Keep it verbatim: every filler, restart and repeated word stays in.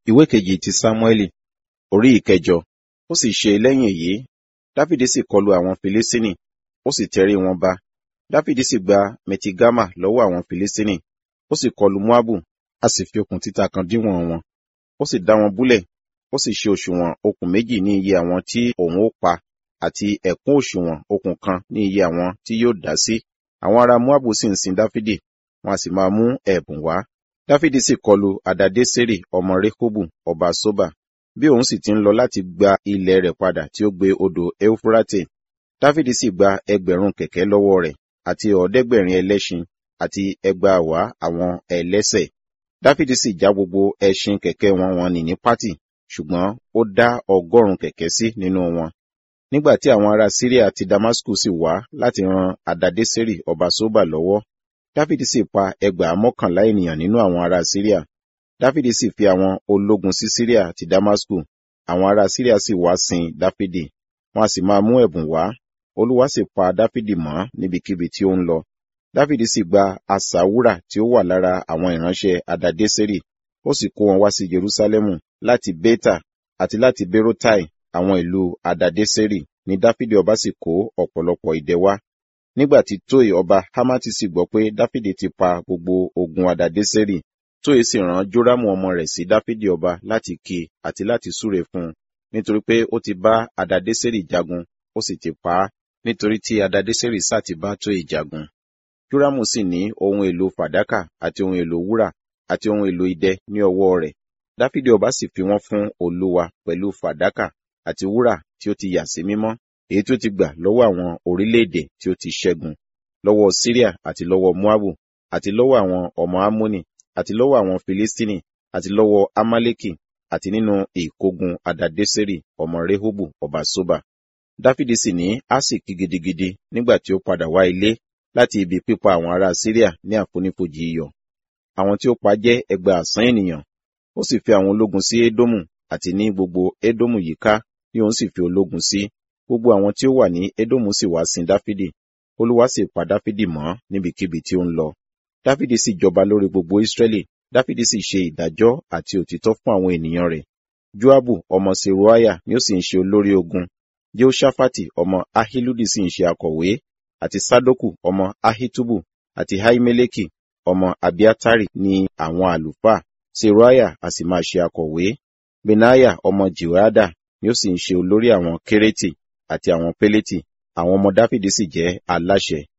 Ìwé kejì ti Sámúẹ́lì, orí ìkẹjọ. Ó sì ṣe lẹ́yìn èyí, Dáfídì sì kọlu àwọn Filistini, ó sì tẹrí wọn ba. Dáfídì sì gba Metigama lọ́wọ́ àwọn Filistini, ó sì kọlu Moabu, a sì fi okùn títa kan díwọ̀n wọn. Ó sì dá wọn búlẹ̀, ó sì ṣe òṣùwọ̀n okùn méjì ní iye àwọn tí òun ó pa, àti ẹ̀kún òṣùwọ̀n okùn kan ní iye àwọn tí yóò dá sí. Àwọn ará Moabu sì ń sin Dáfídì, wọn a sì máa mú ẹ̀bùn wá. Dáfídì sì kọlu Adadésérì ọmọ Rehobu ọba Ṣóbà, bí òun sì ti ń lọ láti gba ilẹ̀ rẹ̀ padà tí ó gbé odò Eufurate. Dáfídì sì gba ẹgbẹ̀rún kẹ̀kẹ́ lọ́wọ́ rẹ̀, àti ọ̀ọ́dẹ́gbẹ̀rin ẹlẹ́ṣin, àti ẹgbàáwàá àwọn ẹlẹ́sẹ̀. Dáfídì sì já gbogbo ẹṣin kẹ̀kẹ́ wọn wọn nì ní pátì, ṣùgbọ́n ó dá ọgọ́rùn-ún kẹ̀kẹ́ sí nínú wọn. Nígbà tí àwọn ará Síríà ti Damasku sì wá láti ran Adadésérì ọba Ṣóbà lọ́wọ́, Dáfídì sì pa ẹgbàá mọ́kànlá ènìyàn nínú àwọn ará Síríà. Dáfídì sì fi àwọn ológun sí Síríà àti Damasku. Àwọn ará Síríà sì wá sin Dáfídì, wọn a sì máa mú ẹ̀bùn wá. Olúwa sì pa Dáfídì mọ́ níbikíbi tí ó ń lọ. Dáfídì sì gba asà wúrà tí ó wà lára àwọn ìránṣẹ́ Adadésérì, ó sì kó wọn wá sí Jerúsálẹ́mù láti Bétà àti láti Bérótai, àwọn ìlú Adadésérì, ní Dáfídì ọba sì kó ọ̀pọ̀lọpọ̀ idẹ wá. Nígbà tí Tóì ọba Hámátì sì gbọ́ pé Dáfídì ti pa gbogbo ogun Adadésérì, Tóì sì rán Jórámù ọmọ rẹ̀ sí Dáfídì ọba láti kí àti láti súre fún un, nítorí pé ó ti bá Adadésérì jagun, ó sì ti pa á, nítorí tí Adadésérì sá ti bá Tóì jagun. Jórámù sì ní ohun èlò fàdákà àti ohun èlò wúrà àti ohun èlò idẹ ní ọwọ́ rẹ̀. Dáfídì ọba sì fi wọ́n fún Olúwa pẹ̀lú fàdákà àti wúrà tí ó ti yà sí mímọ́, èyí tí ó ti gbà lọ́wọ́ àwọn orílẹ̀-èdè tí ó ti ṣẹ́gun, lọ́wọ́ Síríà àti lọ́wọ́ Moabu, àti lọ́wọ́ àwọn ọmọ Ammoni, àti lọ́wọ́ àwọn Filistini, àti lọ́wọ́ Amaleki, àti nínú ìkógun Adadésérì ọmọ Rehobu ọba Ṣóbà. Dáfídì sì ní àsìkí gidigidi nígbà tí ó padà wá ilé láti ibi pípa àwọn ará Síríà ní àfonífojì iyọ̀. Àwọn tí ó pa jẹ́ ẹgbàásán ènìyàn. Ó sì fi àwọn ológun sí Édómù, àti ní gbogbo Édómù yíká ni òun sì fi ológun sí. Gbogbo àwọn tí ó wà ní Édómù sì wá sin Dáfídì. Olúwa sì pa Dáfídì mọ́ níbikíbi tí ó ń lọ. Dáfídì sì jọba lórí gbogbo Ísírẹ́lì. Dáfídì sì ṣe ìdájọ́ àti òtítọ́ fún àwọn ènìyàn rẹ̀. Joabu ọmọ Seruiah ni ó sì ń ṣe olórí ogun. Jehoṣafati ọmọ Ahiludi sì ń ṣe akọ̀wé, àti Sadoku ọmọ Ahitubu, àti Ahimeleki ọmọ Abiatari ni àwọn àlùfáà. Seruiah a sì máa ṣe akọ̀wé. Benaiah ọmọ Jehoiada ni ó sì ń ṣe olórí àwọn Kérétì àti àwọn Pélétì. Àwọn ọmọ Dáfídì sì jẹ́ aláṣẹ